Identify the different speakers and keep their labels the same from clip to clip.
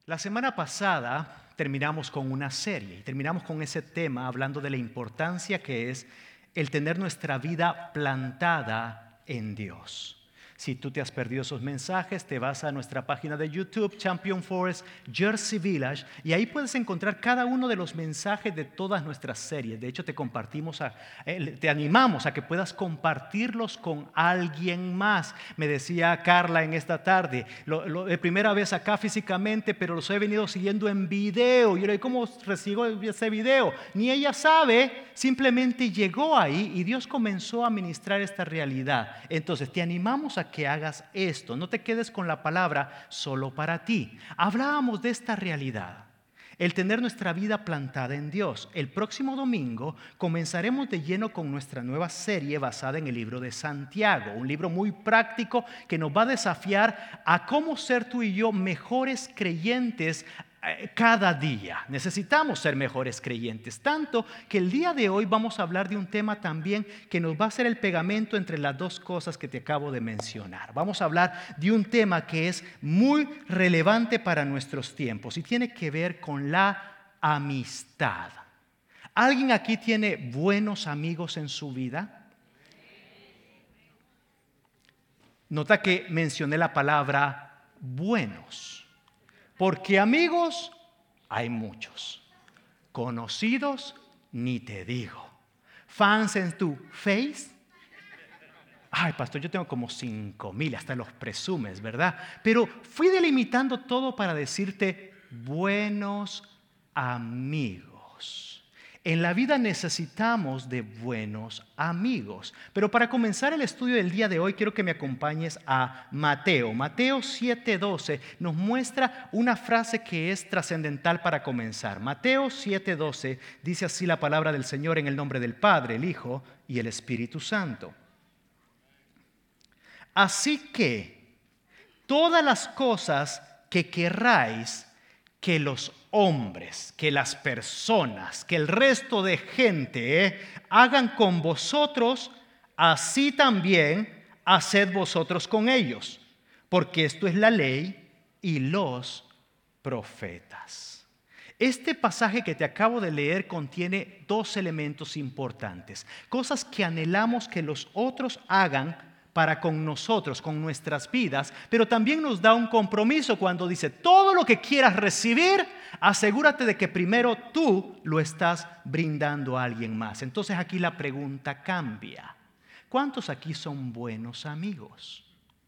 Speaker 1: La semana pasada terminamos con una serie y terminamos con ese tema hablando de la importancia que es el tener nuestra vida plantada en Dios. Si tú te has perdido esos mensajes, te vas a nuestra página de YouTube, Champion Forest, Jersey Village, y ahí puedes encontrar cada uno de los mensajes de todas nuestras series. De hecho, te animamos a que puedas compartirlos con alguien más. Me decía Carla en esta tarde, de primera vez acá físicamente, pero los he venido siguiendo en video. Y yo le digo, ¿cómo recibo ese video? Ni ella sabe, simplemente llegó ahí y Dios comenzó a ministrar esta realidad. Entonces, te animamos a que hagas esto, no te quedes con la palabra solo para ti. Hablábamos de esta realidad, el tener nuestra vida plantada en Dios. El próximo domingo comenzaremos de lleno con nuestra nueva serie basada en el libro de Santiago, un libro muy práctico que nos va a desafiar a cómo ser tú y yo mejores creyentes cada día. Necesitamos ser mejores creyentes, tanto que el día de hoy vamos a hablar de un tema también que nos va a hacer el pegamento entre las dos cosas que te acabo de mencionar. Vamos a hablar de un tema que es muy relevante para nuestros tiempos y tiene que ver con la amistad. ¿Alguien aquí tiene buenos amigos en su vida? Nota que mencioné la palabra buenos. Porque amigos hay muchos, conocidos ni te digo. Fans en tu face. Ay, pastor, yo tengo como 5,000, hasta los presumes, ¿verdad? Pero fui delimitando todo para decirte buenos amigos. En la vida necesitamos de buenos amigos. Pero para comenzar el estudio del día de hoy, quiero que me acompañes a Mateo. Mateo 7:12 nos muestra una frase que es trascendental para comenzar. Mateo 7:12 dice así la palabra del Señor en el nombre del Padre, el Hijo y el Espíritu Santo. Así que todas las cosas que querráis que los hombres, que las personas, que el resto de gente hagan con vosotros, así también haced vosotros con ellos, porque esto es la ley y los profetas. Este pasaje que te acabo de leer contiene dos elementos importantes, cosas que anhelamos que los otros hagan para con nosotros, con nuestras vidas, pero también nos da un compromiso cuando dice, todo lo que quieras recibir, asegúrate de que primero tú lo estás brindando a alguien más. Entonces aquí la pregunta cambia. ¿Cuántos aquí son buenos amigos?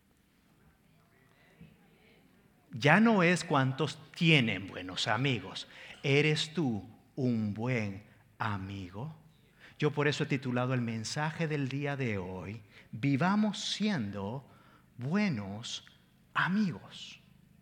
Speaker 1: Ya no es cuántos tienen buenos amigos. ¿Eres tú un buen amigo? Yo por eso he titulado el mensaje del día de hoy, vivamos siendo buenos amigos.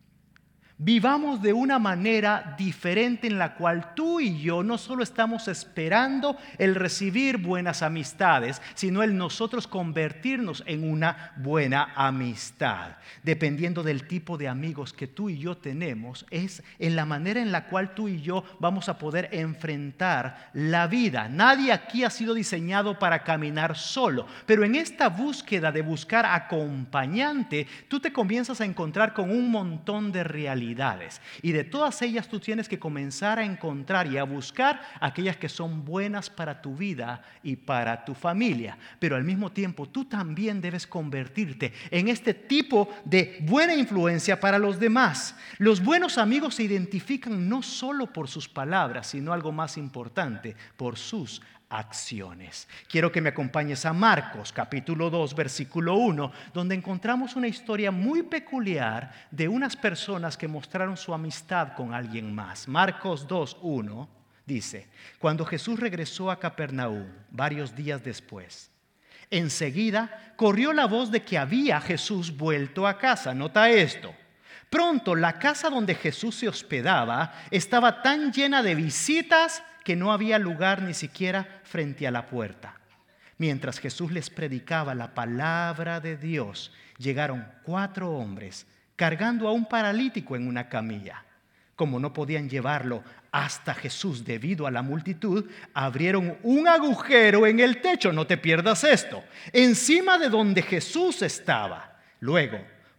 Speaker 1: Vivamos de una manera diferente en la cual tú y yo no solo estamos esperando el recibir buenas amistades, sino el nosotros convertirnos en una buena amistad. Dependiendo del tipo de amigos que tú y yo tenemos, es en la manera en la cual tú y yo vamos a poder enfrentar la vida. Nadie aquí ha sido diseñado para caminar solo, pero en esta búsqueda de buscar acompañante, tú te comienzas a encontrar con un montón de realidades. Y de todas ellas tú tienes que comenzar a encontrar y a buscar aquellas que son buenas para tu vida y para tu familia. Pero al mismo tiempo tú también debes convertirte en este tipo de buena influencia para los demás. Los buenos amigos se identifican no solo por sus palabras, sino algo más importante, por sus acciones. Quiero que me acompañes a Marcos capítulo 2 versículo 1, donde encontramos una historia muy peculiar de unas personas que mostraron su amistad con alguien más. Marcos 2:1 dice, cuando Jesús regresó a Capernaum varios días después, enseguida corrió la voz de que había Jesús vuelto a casa. Nota esto. Pronto la casa donde Jesús se hospedaba estaba tan llena de visitas que no había lugar ni siquiera frente a la puerta. Mientras Jesús les predicaba la palabra de Dios, llegaron 4 hombres cargando a un paralítico en una camilla. Como no podían llevarlo hasta Jesús debido a la multitud, abrieron un agujero en el techo, no te pierdas esto, encima de donde Jesús estaba. Luego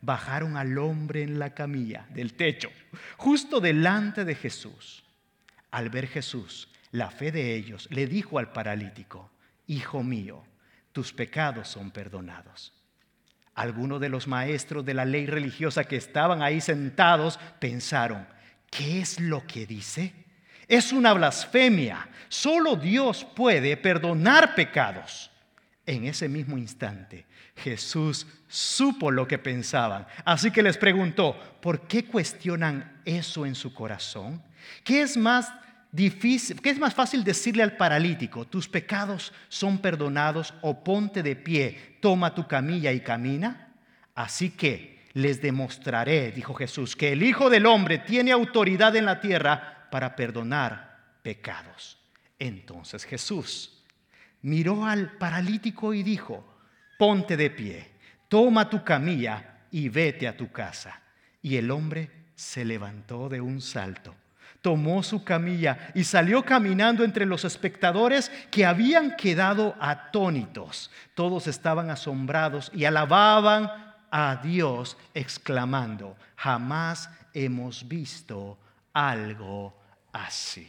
Speaker 1: bajaron al hombre en la camilla del techo, justo delante de Jesús. Al ver Jesús la fe de ellos, le dijo al paralítico: hijo mío, tus pecados son perdonados. Algunos de los maestros de la ley religiosa que estaban ahí sentados pensaron: ¿qué es lo que dice? Es una blasfemia. Solo Dios puede perdonar pecados. En ese mismo instante, Jesús supo lo que pensaban. Así que les preguntó: ¿por qué cuestionan eso en su corazón? ¿Qué es más fácil decirle al paralítico: tus pecados son perdonados, o ponte de pie, toma tu camilla y camina? Así que les demostraré, dijo Jesús, que el Hijo del Hombre tiene autoridad en la tierra para perdonar pecados. Entonces Jesús miró al paralítico y dijo: ponte de pie, toma tu camilla y vete a tu casa. Y el hombre se levantó de un salto, tomó su camilla y salió caminando entre los espectadores, que habían quedado atónitos. Todos estaban asombrados y alababan a Dios, exclamando: jamás hemos visto algo así.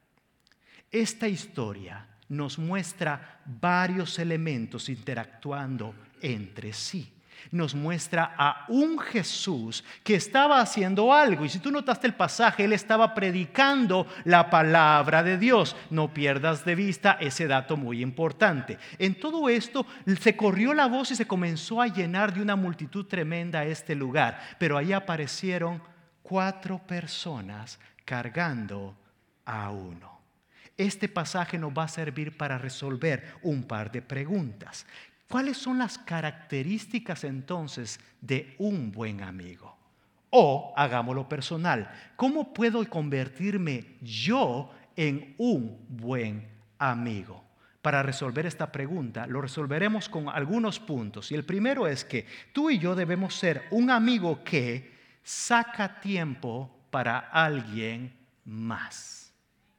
Speaker 1: Esta historia nos muestra varios elementos interactuando entre sí. Nos muestra a un Jesús que estaba haciendo algo. Y si tú notaste el pasaje, Él estaba predicando la palabra de Dios. No pierdas de vista ese dato muy importante. En todo esto se corrió la voz y se comenzó a llenar de una multitud tremenda este lugar. Pero ahí aparecieron 4 personas cargando a uno. Este pasaje nos va a servir para resolver un par de preguntas. ¿Cuáles son las características entonces de un buen amigo? O, hagámoslo personal, ¿cómo puedo convertirme yo en un buen amigo? Para resolver esta pregunta, lo resolveremos con algunos puntos. Y el primero es que tú y yo debemos ser un amigo que saca tiempo para alguien más.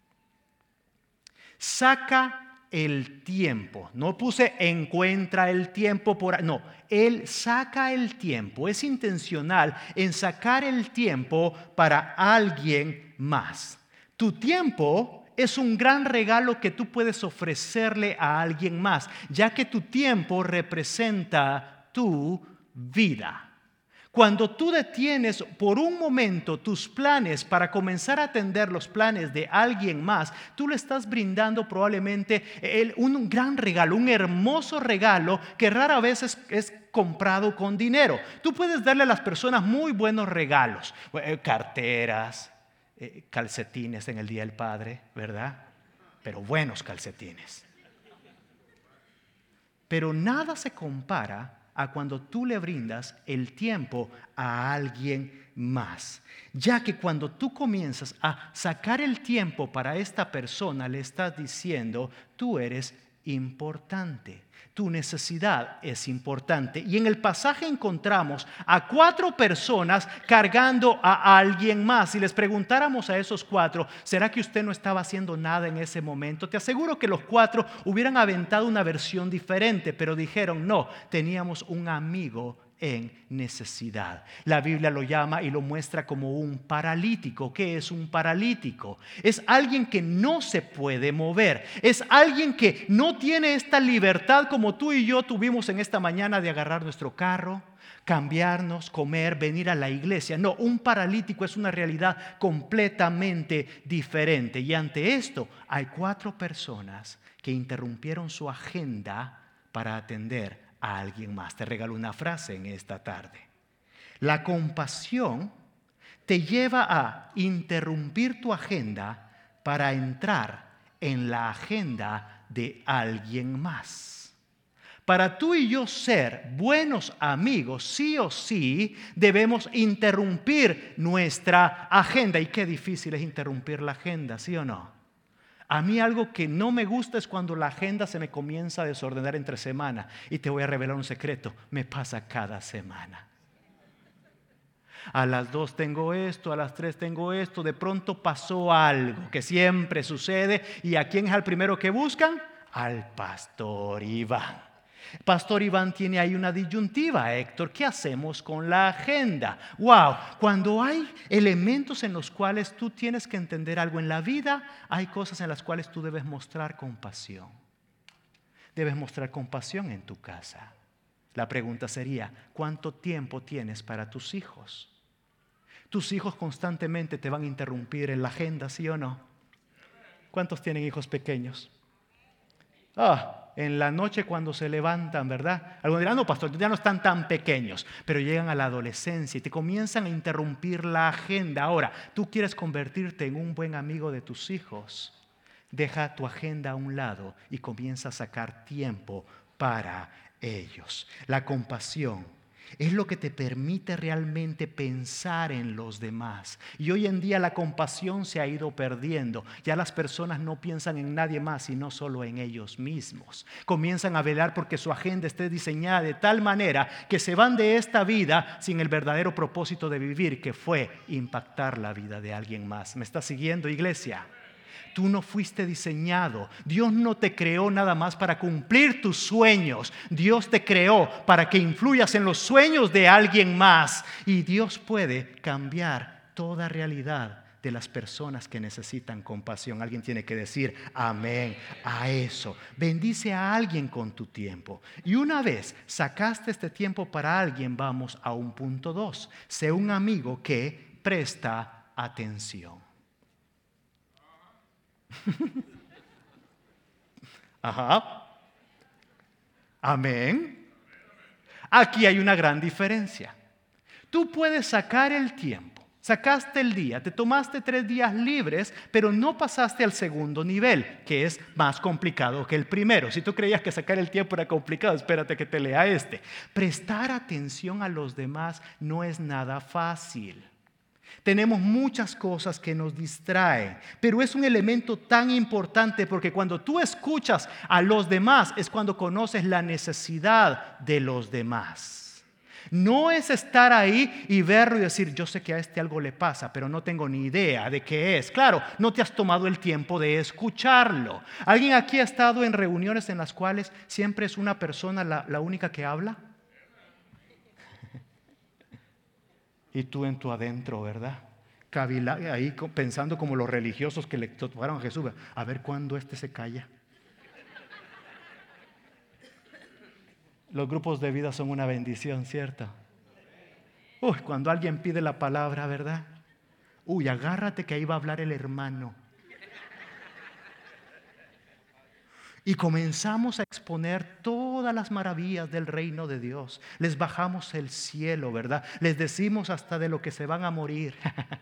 Speaker 1: Saca el tiempo. No puse encuentra el tiempo no, Él saca el tiempo. Es intencional en sacar el tiempo para alguien más. Tu tiempo es un gran regalo que tú puedes ofrecerle a alguien más, ya que tu tiempo representa tu vida. Cuando tú detienes por un momento tus planes para comenzar a atender los planes de alguien más, tú le estás brindando probablemente un gran regalo, un hermoso regalo que rara vez es comprado con dinero. Tú puedes darle a las personas muy buenos regalos, carteras, calcetines en el Día del Padre, ¿verdad? Pero buenos calcetines. Pero nada se compara a cuando tú le brindas el tiempo a alguien más. Ya que cuando tú comienzas a sacar el tiempo para esta persona, le estás diciendo: tú eres importante. Tu necesidad es importante. Y en el pasaje encontramos a 4 personas cargando a alguien más. Si les preguntáramos a esos 4, ¿será que usted no estaba haciendo nada en ese momento? Te aseguro que los 4 hubieran aventado una versión diferente, pero dijeron: no, teníamos un amigo en necesidad. La Biblia lo llama y lo muestra como un paralítico. ¿Qué es un paralítico? Es alguien que no se puede mover. Es alguien que no tiene esta libertad como tú y yo tuvimos en esta mañana de agarrar nuestro carro, cambiarnos, comer, venir a la iglesia. No, un paralítico es una realidad completamente diferente. Y ante esto hay 4 personas que interrumpieron su agenda para atender a alguien más. Te regalo una frase en esta tarde. La compasión te lleva a interrumpir tu agenda para entrar en la agenda de alguien más. Para tú y yo ser buenos amigos, sí o sí, debemos interrumpir nuestra agenda. Y qué difícil es interrumpir la agenda, ¿sí o no? A mí algo que no me gusta es cuando la agenda se me comienza a desordenar entre semana. Y te voy a revelar un secreto: me pasa cada semana. A las 2 tengo esto, a las 3 tengo esto. De pronto pasó algo que siempre sucede. ¿Y a quién es el primero que buscan? Al pastor Iván. Pastor Iván tiene ahí una disyuntiva, Héctor. ¿Qué hacemos con la agenda? Wow, cuando hay elementos en los cuales tú tienes que entender algo en la vida, hay cosas en las cuales tú debes mostrar compasión. Debes mostrar compasión en tu casa. La pregunta sería, ¿cuánto tiempo tienes para tus hijos? Tus hijos constantemente te van a interrumpir en la agenda, ¿sí o no? ¿Cuántos tienen hijos pequeños? En la noche cuando se levantan, ¿verdad? Algunos dirán, no, pastor, ya no están tan pequeños, pero llegan a la adolescencia y te comienzan a interrumpir la agenda. Ahora, tú quieres convertirte en un buen amigo de tus hijos. Deja tu agenda a un lado y comienza a sacar tiempo para ellos. La compasión es lo que te permite realmente pensar en los demás. Y hoy en día la compasión se ha ido perdiendo. Ya las personas no piensan en nadie más, sino solo en ellos mismos. Comienzan a velar porque su agenda esté diseñada de tal manera que se van de esta vida sin el verdadero propósito de vivir, que fue impactar la vida de alguien más. ¿Me está siguiendo, iglesia? Tú no fuiste diseñado. Dios no te creó nada más para cumplir tus sueños. Dios te creó para que influyas en los sueños de alguien más. Y Dios puede cambiar toda realidad de las personas que necesitan compasión. Alguien tiene que decir amén a eso. Bendice a alguien con tu tiempo. Y una vez sacaste este tiempo para alguien, vamos a un punto 2. Sé un amigo que presta atención. Ajá. Amén. Aquí hay una gran diferencia. Tú puedes sacar el tiempo, sacaste el día, te tomaste 3 días libres, pero no pasaste al segundo nivel, que es más complicado que el primero. Si tú creías que sacar el tiempo era complicado, espérate que te lea este. Prestar atención a los demás no es nada fácil. Tenemos muchas cosas que nos distraen, pero es un elemento tan importante porque cuando tú escuchas a los demás es cuando conoces la necesidad de los demás. No es estar ahí y verlo y decir, yo sé que a este algo le pasa, pero no tengo ni idea de qué es. Claro, no te has tomado el tiempo de escucharlo. ¿Alguien aquí ha estado en reuniones en las cuales siempre es una persona la única que habla? Y tú en tu adentro, ¿verdad? Ahí pensando como los religiosos que le tocaron a Jesús. A ver cuándo este se calla. Los grupos de vida son una bendición, ¿cierto? Cuando alguien pide la palabra, ¿verdad? Agárrate que ahí va a hablar el hermano. Y comenzamos a exponer todas las maravillas del reino de Dios. Les bajamos el cielo, ¿verdad? Les decimos hasta de lo que se van a morir.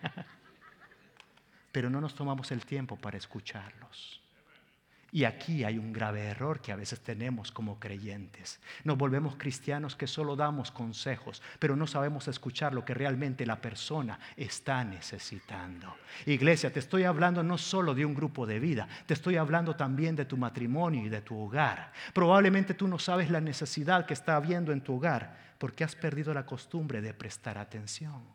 Speaker 1: Pero no nos tomamos el tiempo para escucharlos. Y aquí hay un grave error que a veces tenemos como creyentes. Nos volvemos cristianos que solo damos consejos, pero no sabemos escuchar lo que realmente la persona está necesitando. Iglesia, te estoy hablando no solo de un grupo de vida, te estoy hablando también de tu matrimonio y de tu hogar. Probablemente tú no sabes la necesidad que está habiendo en tu hogar porque has perdido la costumbre de prestar atención.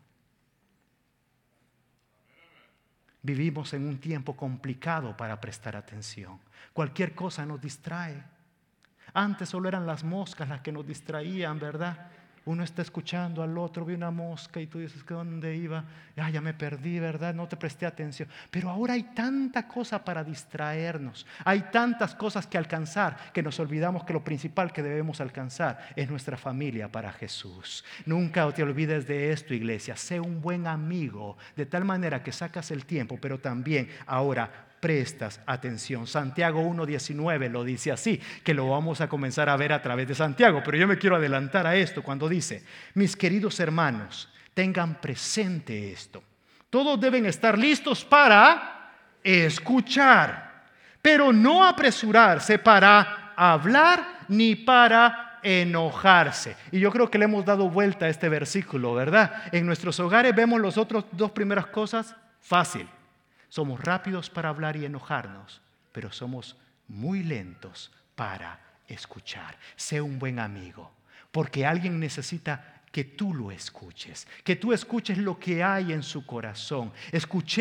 Speaker 1: Vivimos en un tiempo complicado para prestar atención. Cualquier cosa nos distrae. Antes solo eran las moscas las que nos distraían, ¿verdad? Uno está escuchando al otro, ve una mosca y tú dices, ¿dónde iba? Ya me perdí, ¿verdad? No te presté atención. Pero ahora hay tanta cosa para distraernos. Hay tantas cosas que alcanzar que nos olvidamos que lo principal que debemos alcanzar es nuestra familia para Jesús. Nunca te olvides de esto, iglesia. Sé un buen amigo de tal manera que sacas el tiempo, pero también ahora prestas atención. Santiago 1:19 lo dice así, que lo vamos a comenzar a ver a través de Santiago, pero yo me quiero adelantar a esto cuando dice, mis queridos hermanos, tengan presente esto. Todos deben estar listos para escuchar, pero no apresurarse para hablar ni para enojarse. Y yo creo que le hemos dado vuelta a este versículo, ¿verdad? En nuestros hogares vemos las otras 2 primeras cosas fácil. Somos rápidos para hablar y enojarnos, pero somos muy lentos para escuchar. Sé un buen amigo, porque alguien necesita que tú lo escuches, que tú escuches lo que hay en su corazón.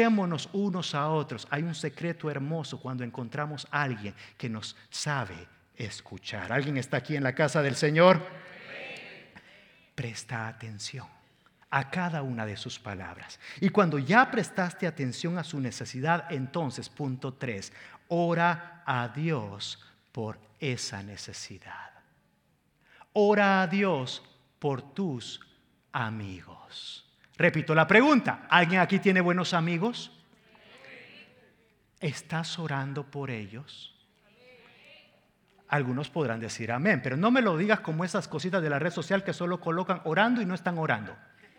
Speaker 1: Escuchémonos unos a otros. Hay un secreto hermoso cuando encontramos a alguien que nos sabe escuchar. ¿Alguien está aquí en la casa del Señor? Presta atención a cada una de sus palabras. Y cuando ya prestaste atención a su necesidad, entonces, punto 3, ora a Dios por esa necesidad. Ora a Dios por tus amigos. Repito la pregunta, ¿alguien aquí tiene buenos amigos? ¿Estás orando por ellos? Algunos podrán decir amén, pero no me lo digas como esas cositas de la red social que solo colocan orando y no están orando.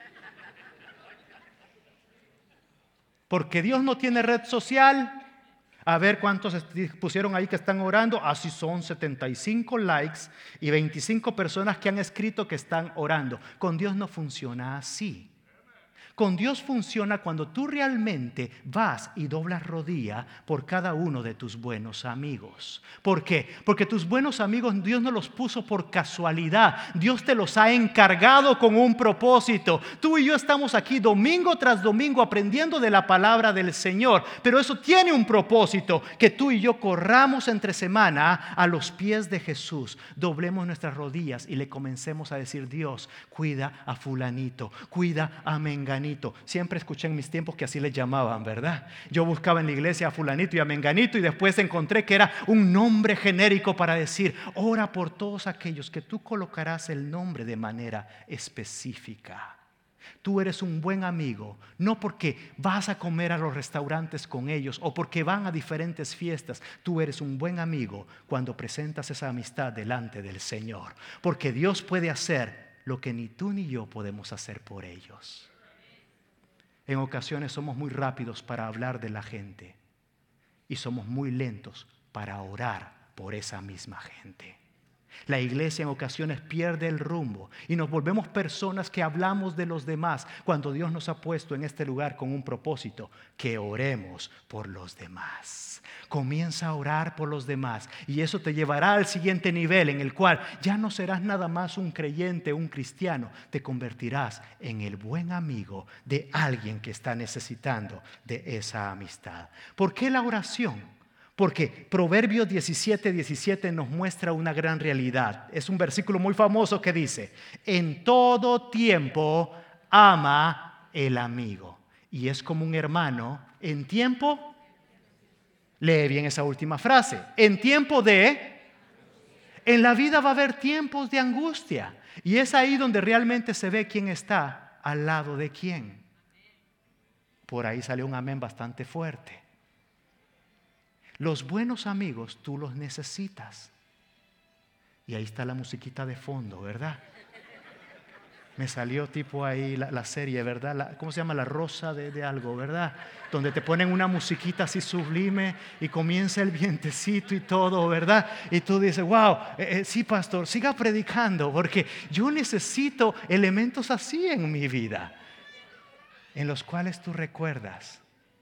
Speaker 1: Porque Dios no tiene red social. A ver cuántos pusieron ahí que están orando. Así son 75 likes y 25 personas que han escrito que están orando. Con Dios no funciona así. Con Dios funciona cuando tú realmente vas y doblas rodilla por cada uno de tus buenos amigos. ¿Por qué? Porque tus buenos amigos Dios no los puso por casualidad. Dios te los ha encargado con un propósito. Tú y yo estamos aquí domingo tras domingo aprendiendo de la palabra del Señor. Pero eso tiene un propósito, que tú y yo corramos entre semana a los pies de Jesús. Doblemos nuestras rodillas y le comencemos a decir: Dios, cuida a fulanito, cuida a menganito. Siempre escuché en mis tiempos que así les llamaban, ¿verdad? Yo buscaba en la iglesia a fulanito y a menganito y después encontré que era un nombre genérico para decir: ora por todos aquellos que tú colocarás el nombre de manera específica. Tú eres un buen amigo, no porque vas a comer a los restaurantes con ellos o porque van a diferentes fiestas. Tú eres un buen amigo cuando presentas esa amistad delante del Señor, porque Dios puede hacer lo que ni tú ni yo podemos hacer por ellos. En ocasiones somos muy rápidos para hablar de la gente y somos muy lentos para orar por esa misma gente. La iglesia en ocasiones pierde el rumbo y nos volvemos personas que hablamos de los demás cuando Dios nos ha puesto en este lugar con un propósito: que oremos por los demás. Comienza a orar por los demás y eso te llevará al siguiente nivel, en el cual ya no serás nada más un creyente, un cristiano. Te convertirás en el buen amigo de alguien que está necesitando de esa amistad. ¿Por qué la oración? Porque Proverbios 17:17 nos muestra una gran realidad. Es un versículo muy famoso que dice: en todo tiempo ama el amigo. Y es como un hermano en tiempo. Lee bien esa última frase. En tiempo de. En la vida va a haber tiempos de angustia. Y es ahí donde realmente se ve quién está al lado de quién. Por ahí salió un amén bastante fuerte. Los buenos amigos tú los necesitas. Y ahí está la musiquita de fondo, ¿verdad? Me salió tipo ahí la serie, ¿verdad? ¿Cómo se llama? La Rosa de algo, ¿verdad? Donde te ponen una musiquita así sublime y comienza el vientecito y todo, ¿verdad? Y tú dices: wow, sí, pastor, siga predicando, porque yo necesito elementos así en mi vida, en los cuales tú recuerdas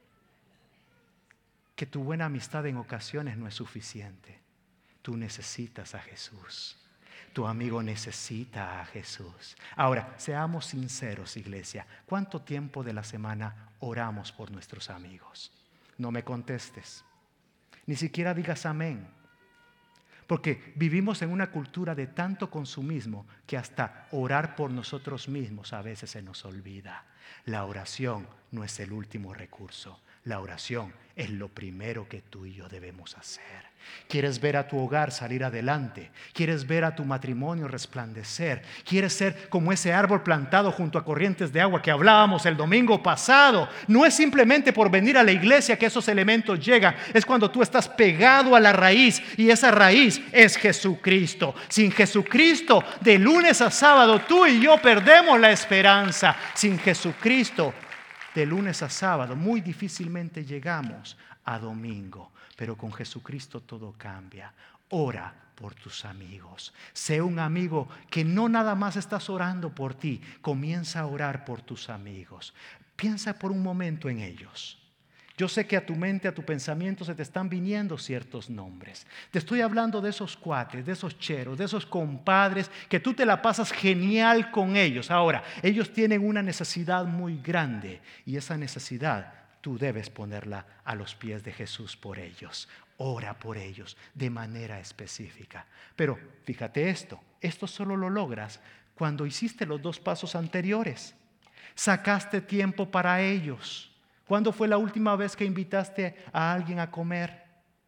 Speaker 1: que tu buena amistad en ocasiones no es suficiente. Tú necesitas a Jesús. Tu amigo necesita a Jesús. Ahora, seamos sinceros, iglesia. ¿Cuánto tiempo de la semana oramos por nuestros amigos? No me contestes. Ni siquiera digas amén. Porque vivimos en una cultura de tanto consumismo que hasta orar por nosotros mismos a veces se nos olvida. La oración no es el último recurso. La oración es lo primero que tú y yo debemos hacer. ¿Quieres ver a tu hogar salir adelante? ¿Quieres ver a tu matrimonio resplandecer? ¿Quieres ser como ese árbol plantado junto a corrientes de agua que hablábamos el domingo pasado? No es simplemente por venir a la iglesia que esos elementos llegan. Es cuando tú estás pegado a la raíz, y esa raíz es Jesucristo. Sin Jesucristo, de lunes a sábado, tú y yo perdemos la esperanza. Sin Jesucristo, de lunes a sábado, muy difícilmente llegamos a domingo, pero con Jesucristo todo cambia. Ora por tus amigos. Sé un amigo que no nada más estás orando por ti, comienza a orar por tus amigos. Piensa por un momento en ellos. Yo sé que a tu mente, a tu pensamiento se te están viniendo ciertos nombres. Te estoy hablando de esos cuates, de esos cheros, de esos compadres que tú te la pasas genial con ellos. Ahora, ellos tienen una necesidad muy grande y esa necesidad tú debes ponerla a los pies de Jesús por ellos. ora por ellos de manera específica. Pero fíjate esto solo lo logras cuando hiciste los 2 pasos anteriores. Sacaste tiempo para ellos. ¿Cuándo fue la última vez que invitaste a alguien a comer?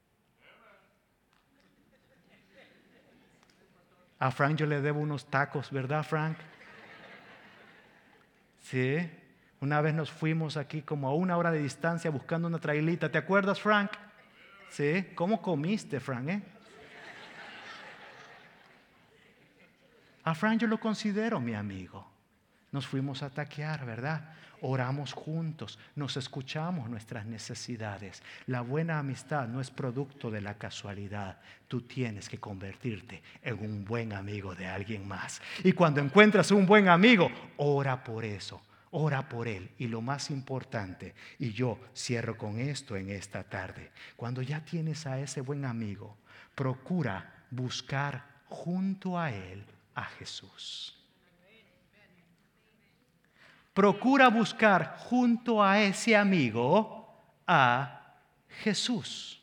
Speaker 1: A Frank yo le debo unos tacos, ¿verdad, Frank? Sí. Una vez nos fuimos aquí como a 1 hora de distancia buscando una trailita. ¿Te acuerdas, Frank? Sí. ¿Cómo comiste, Frank? A Frank yo lo considero mi amigo. Nos fuimos a taquear, ¿verdad? Oramos juntos, nos escuchamos nuestras necesidades. La buena amistad no es producto de la casualidad. Tú tienes que convertirte en un buen amigo de alguien más. Y cuando encuentras un buen amigo, ora por eso, ora por él. Y lo más importante, y yo cierro con esto en esta tarde, cuando ya tienes a ese buen amigo, procura buscar junto a él a Jesús. Procura buscar junto a ese amigo a Jesús.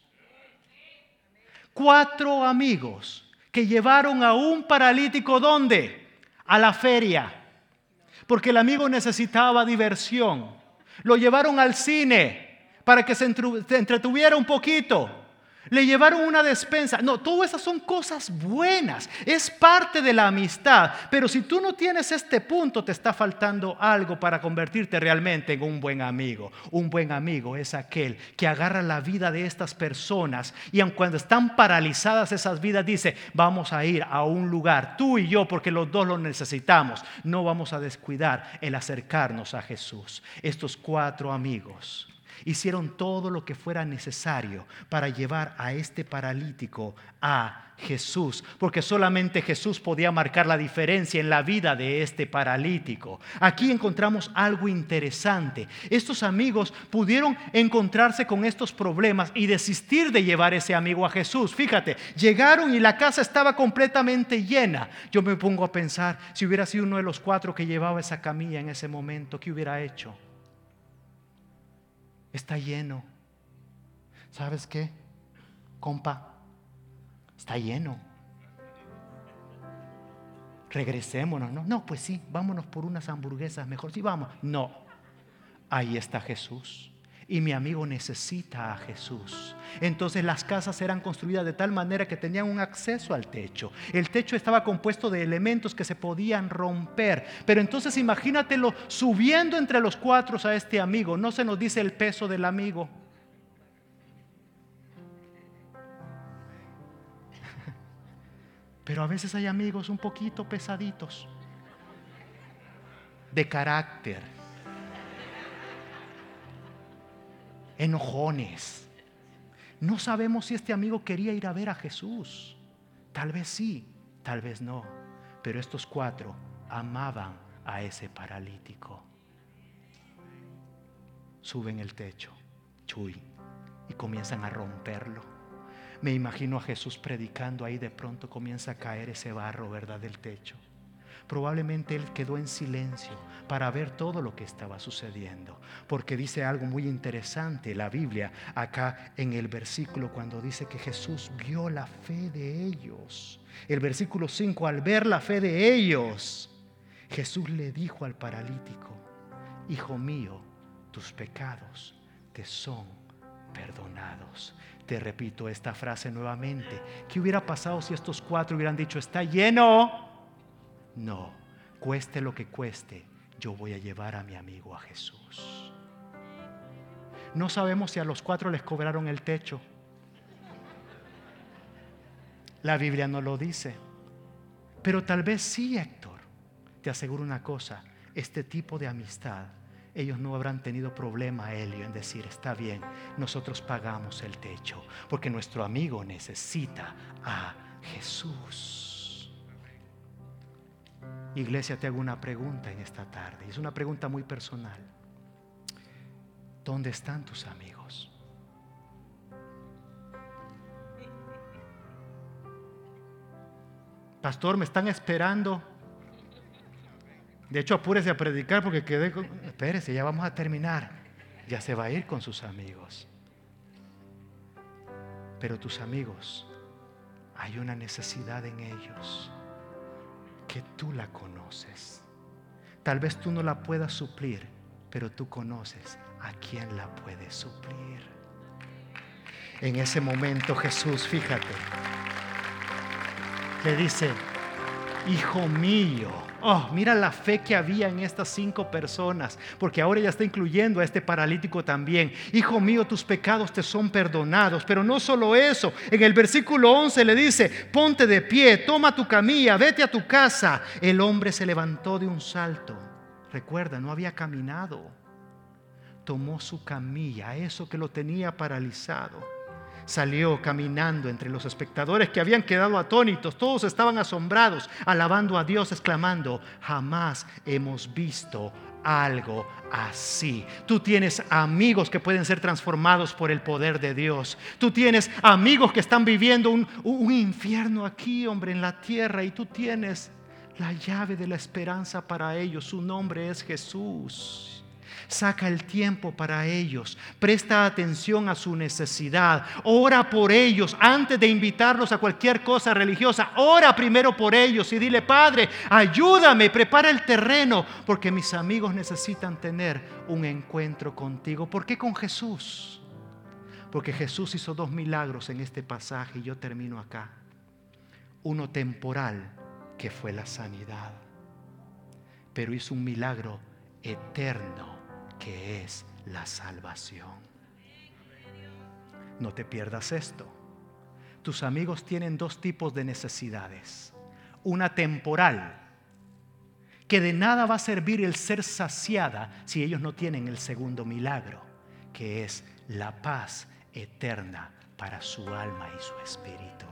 Speaker 1: 4 amigos que llevaron a un paralítico, ¿dónde? A la feria, porque el amigo necesitaba diversión. Lo llevaron al cine para que se entretuviera un poquito. Le llevaron una despensa. No, todas esas son cosas buenas. Es parte de la amistad. Pero si tú no tienes este punto, te está faltando algo para convertirte realmente en un buen amigo. Un buen amigo es aquel que agarra la vida de estas personas y aun cuando están paralizadas esas vidas, dice: vamos a ir a un lugar, tú y yo, porque los dos lo necesitamos. No vamos a descuidar el acercarnos a Jesús. Estos 4 amigos hicieron todo lo que fuera necesario para llevar a este paralítico a Jesús, porque solamente Jesús podía marcar la diferencia en la vida de este paralítico. Aquí encontramos algo interesante. Estos amigos pudieron encontrarse con estos problemas y desistir de llevar ese amigo a Jesús. Fíjate, llegaron y la casa estaba completamente llena. Yo me pongo a pensar, si hubiera sido uno de los 4 que llevaba esa camilla en ese momento, ¿qué hubiera hecho? Está lleno. ¿Sabes qué, compa? Está lleno. Regresémonos. No, pues sí, vámonos por unas hamburguesas mejor. Sí, vamos. No, ahí está Jesús. Y mi amigo necesita a Jesús. Entonces las casas eran construidas de tal manera que tenían un acceso al techo. El techo estaba compuesto de elementos que se podían romper. Pero entonces imagínatelo subiendo entre los 4 a este amigo. No se nos dice el peso del amigo. Pero a veces hay amigos un poquito pesaditos, de carácter, enojones. No sabemos si este amigo quería ir a ver a Jesús. Tal vez sí, tal vez no. Pero estos 4 amaban a ese paralítico. Suben el techo, y comienzan a romperlo. Me imagino a Jesús predicando ahí, de pronto comienza a caer ese barro, ¿verdad?, del techo. Probablemente él quedó en silencio para ver todo lo que estaba sucediendo, porque dice algo muy interesante la Biblia acá en el versículo, cuando dice que Jesús vio la fe de ellos. El versículo 5: al ver la fe de ellos, Jesús le dijo al paralítico: hijo mío, tus pecados te son perdonados. Te repito esta frase nuevamente. ¿Qué hubiera pasado si estos 4 hubieran dicho: está lleno? No, cueste lo que cueste, yo voy a llevar a mi amigo a Jesús. No sabemos si a los 4 les cobraron el techo. La Biblia no lo dice. Pero tal vez sí, Héctor. Te aseguro una cosa: este tipo de amistad, ellos no habrán tenido problema, Elio, en decir: está bien, nosotros pagamos el techo, porque nuestro amigo necesita a Jesús. Iglesia, te hago una pregunta en esta tarde. Es una pregunta muy personal. ¿Dónde están tus amigos? Pastor, me están esperando. De hecho, apúrese a predicar porque quedé con... Espérese, ya vamos a terminar. Ya se va a ir con sus amigos. Pero tus amigos, hay una necesidad en ellos que tú la conoces. Tal vez tú no la puedas suplir, pero tú conoces a quién la puede suplir. En ese momento Jesús, fíjate, le dice: hijo mío. Oh, mira la fe que había en estas 5 personas, porque ahora ya está incluyendo a este paralítico también. Hijo mío, tus pecados te son perdonados. Pero no solo eso, en el versículo 11 le dice: ponte de pie, toma tu camilla, vete a tu casa. El hombre se levantó de un salto. Recuerda, no había caminado. Tomó su camilla, eso que lo tenía paralizado. Salió caminando entre los espectadores que habían quedado atónitos. Todos estaban asombrados, alabando a Dios, exclamando: jamás hemos visto algo así. Tú tienes amigos que pueden ser transformados por el poder de Dios. Tú tienes amigos que están viviendo un infierno aquí, hombre, en la tierra, y tú tienes la llave de la esperanza para ellos. Su nombre es Jesús. Saca el tiempo para ellos, presta atención a su necesidad, ora por ellos antes de invitarlos a cualquier cosa religiosa. Ora primero por ellos y dile: Padre, ayúdame, prepara el terreno, porque mis amigos necesitan tener un encuentro contigo. ¿Por qué con Jesús? Porque Jesús hizo 2 milagros en este pasaje, y yo termino acá. Uno temporal, que fue la sanidad, pero hizo un milagro eterno, que es la salvación. No te pierdas esto. Tus amigos tienen 2 tipos de necesidades. Una temporal, que de nada va a servir el ser saciada si ellos no tienen el segundo milagro, que es la paz eterna para su alma y su espíritu.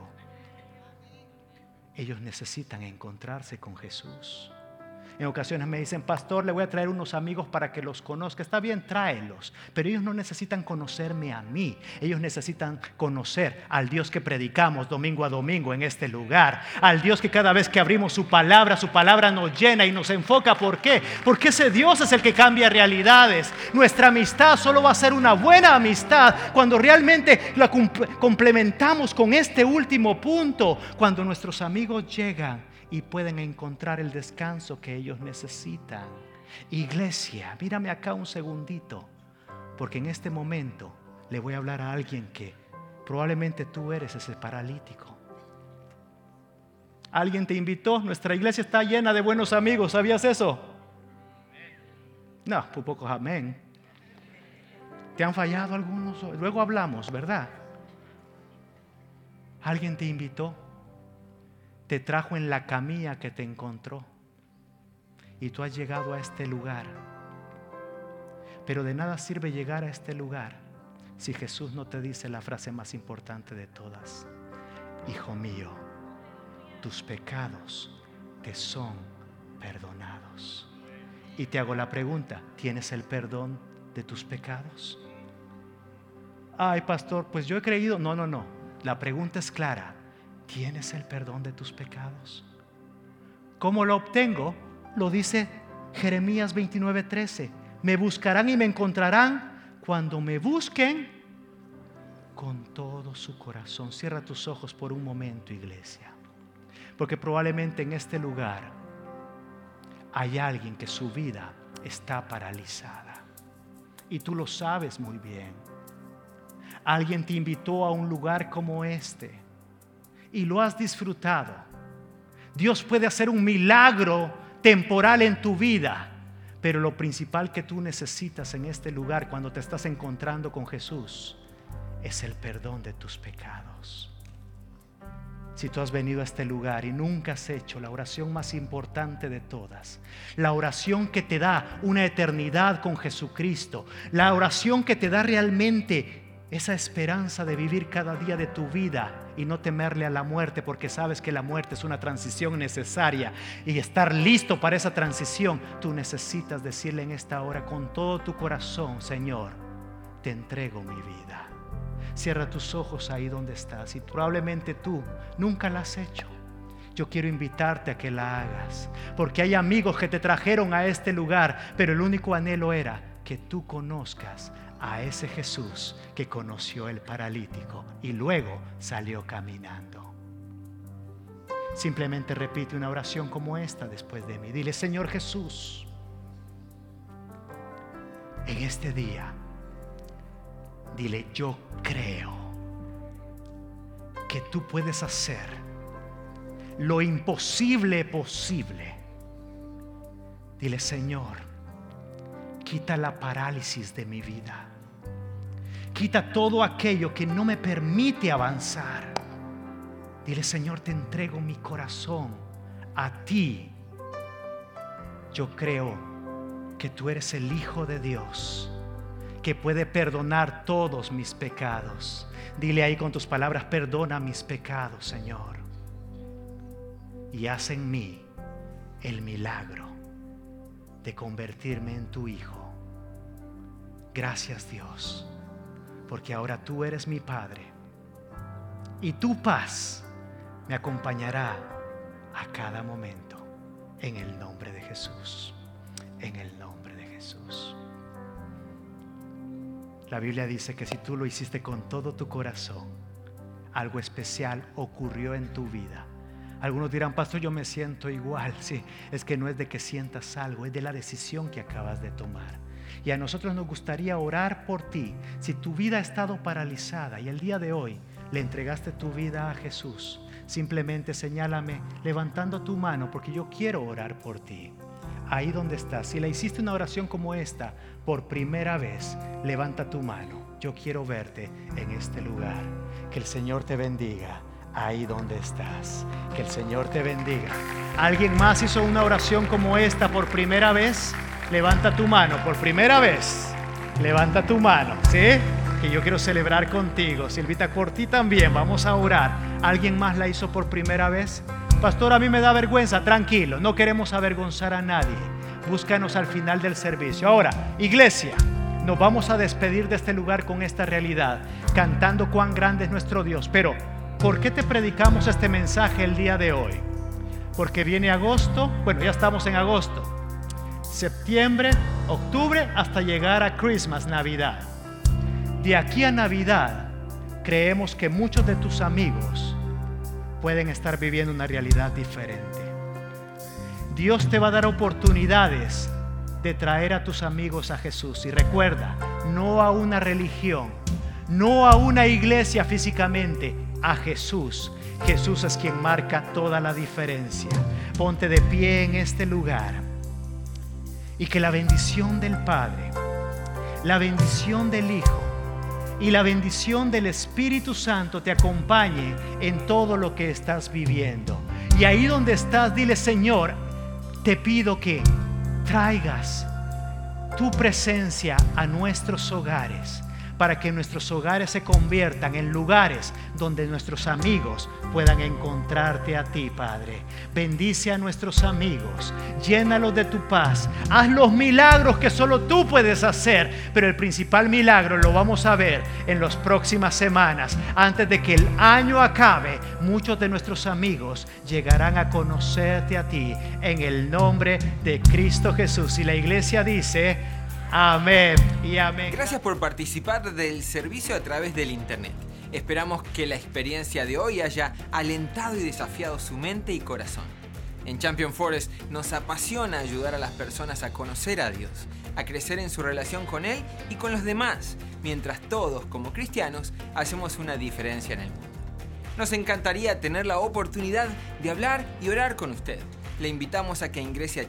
Speaker 1: Ellos necesitan encontrarse con Jesús. En ocasiones me dicen: pastor, le voy a traer unos amigos para que los conozca. Está bien, tráelos, pero ellos no necesitan conocerme a mí. Ellos necesitan conocer al Dios que predicamos domingo a domingo en este lugar, al Dios que cada vez que abrimos su palabra nos llena y nos enfoca. ¿Por qué? Porque ese Dios es el que cambia realidades. Nuestra amistad solo va a ser una buena amistad cuando realmente la complementamos con este último punto, cuando nuestros amigos llegan y pueden encontrar el descanso que ellos necesitan. Iglesia, mírame acá un segundito, porque en este momento le voy a hablar a alguien que probablemente tú eres ese paralítico. Alguien te invitó. Nuestra iglesia está llena de buenos amigos, ¿sabías eso? No, pues pocos amén. ¿Te han fallado algunos? Luego hablamos, ¿verdad? Alguien te invitó, te trajo en la camilla que te encontró, y tú has llegado a este lugar. Pero de nada sirve llegar a este lugar si Jesús no te dice la frase más importante de todas: hijo mío, tus pecados te son perdonados. Y te hago la pregunta: ¿tienes el perdón de tus pecados? Ay, pastor, pues yo he creído. No. La pregunta es clara: ¿tienes el perdón de tus pecados? ¿Cómo lo obtengo? Lo dice Jeremías 29:13. Me buscarán y me encontrarán cuando me busquen con todo su corazón. Cierra tus ojos por un momento, iglesia, porque probablemente en este lugar hay alguien que su vida está paralizada, y tú lo sabes muy bien. Alguien te invitó a un lugar como este y lo has disfrutado. Dios puede hacer un milagro temporal en tu vida, pero lo principal que tú necesitas en este lugar, cuando te estás encontrando con Jesús, es el perdón de tus pecados. Si tú has venido a este lugar y nunca has hecho la oración más importante de todas, la oración que te da una eternidad con Jesucristo, la oración que te da realmente esa esperanza de vivir cada día de tu vida y no temerle a la muerte, porque sabes que la muerte es una transición necesaria, y estar listo para esa transición, tú necesitas decirle en esta hora con todo tu corazón: Señor, te entrego mi vida. Cierra tus ojos ahí donde estás, y probablemente tú nunca la has hecho. Yo quiero invitarte a que la hagas, porque hay amigos que te trajeron a este lugar, pero el único anhelo era que tú conozcas a ese Jesús que conoció el paralítico y luego salió caminando. Simplemente repite una oración como esta después de mí. Dile: Señor Jesús, en este día, dile, yo creo que tú puedes hacer lo imposible posible. Dile: Señor, quita la parálisis de mi vida. Quita todo aquello que no me permite avanzar. Dile: Señor, te entrego mi corazón a ti. Yo creo que tú eres el Hijo de Dios, que puede perdonar todos mis pecados. Dile ahí con tus palabras: perdona mis pecados, Señor, y haz en mí el milagro de convertirme en tu Hijo. Gracias, Dios, porque ahora tú eres mi Padre y tu paz me acompañará a cada momento. En el nombre de Jesús. En el nombre de Jesús. La Biblia dice que si tú lo hiciste con todo tu corazón, algo especial ocurrió en tu vida. Algunos dirán: pastor, yo me siento igual. Sí, es que no es de que sientas algo, es de la decisión que acabas de tomar. Y a nosotros nos gustaría orar por ti. Si tu vida ha estado paralizada y el día de hoy le entregaste tu vida a Jesús, simplemente señálame levantando tu mano, porque yo quiero orar por ti. Ahí donde estás, si le hiciste una oración como esta por primera vez, levanta tu mano. Yo quiero verte en este lugar. Que el Señor te bendiga ahí donde estás. Que el Señor te bendiga. ¿Alguien más hizo una oración como esta por primera vez? Levanta tu mano. Por primera vez, levanta tu mano, ¿sí? Que yo quiero celebrar contigo. Silvita, por ti también vamos a orar. ¿Alguien más la hizo por primera vez? Pastor, a mí me da vergüenza. Tranquilo, no queremos avergonzar a nadie. Búscanos al final del servicio. Ahora, iglesia, nos vamos a despedir de este lugar con esta realidad, cantando cuán grande es nuestro Dios. Pero, ¿por qué te predicamos este mensaje el día de hoy? Porque viene agosto. Bueno, ya estamos en agosto, septiembre, octubre, hasta llegar a Christmas, Navidad. De aquí a Navidad, creemos que muchos de tus amigos pueden estar viviendo una realidad diferente. Dios te va a dar oportunidades de traer a tus amigos a Jesús. Y recuerda, no a una religión, no a una iglesia físicamente, a Jesús. Jesús es quien marca toda la diferencia. Ponte de pie en este lugar y que la bendición del Padre, la bendición del Hijo y la bendición del Espíritu Santo te acompañe en todo lo que estás viviendo. Y ahí donde estás, dile: Señor, te pido que traigas tu presencia a nuestros hogares, para que nuestros hogares se conviertan en lugares donde nuestros amigos puedan encontrarte a ti, Padre. Bendice a nuestros amigos, llénalos de tu paz, haz los milagros que solo tú puedes hacer, pero el principal milagro lo vamos a ver en las próximas semanas. Antes de que el año acabe, muchos de nuestros amigos llegarán a conocerte a ti, en el nombre de Cristo Jesús. Y la iglesia dice: amén y amén.
Speaker 2: Gracias por participar del servicio a través del internet. Esperamos que la experiencia de hoy haya alentado y desafiado su mente y corazón. En Champion Forest nos apasiona ayudar a las personas a conocer a Dios, a crecer en su relación con Él y con los demás, mientras todos, como cristianos, hacemos una diferencia en el mundo. Nos encantaría tener la oportunidad de hablar y orar con usted. Le invitamos a que ingrese a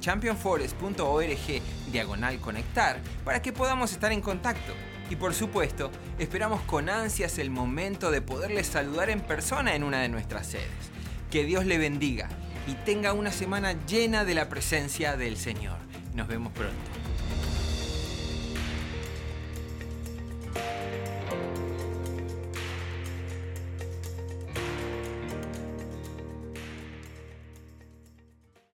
Speaker 2: championforest.org/conectar para que podamos estar en contacto. Y por supuesto, esperamos con ansias el momento de poderle saludar en persona en una de nuestras sedes. Que Dios le bendiga y tenga una semana llena de la presencia del Señor. Nos vemos pronto.